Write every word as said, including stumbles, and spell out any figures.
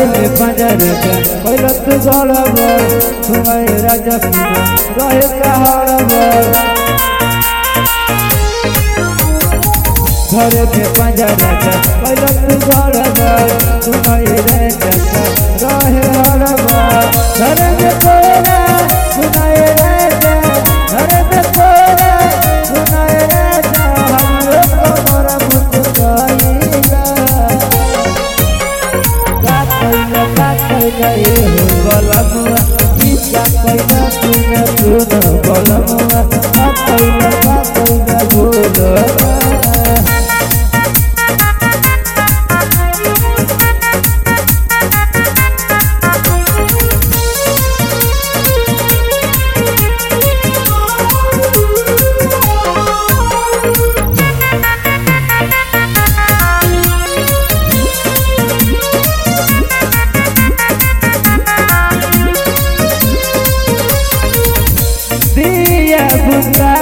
में पंजर के पहले तू गड़बड़ तुम्हारे राजा रहे हड़बड़ घर में पंजर के पहले तू गड़बड़ तुम्हारे राजा रहे हड़बड़ घर में तोरा सुनाए राजा घर में तोरा सुनाए राजा हम लोग हमारा मुस्काईला का कइला का कइला ए हो गलमुआ किसा कइला तूने तूने गलमुआ का कइला का कइला बोलो दिया बुता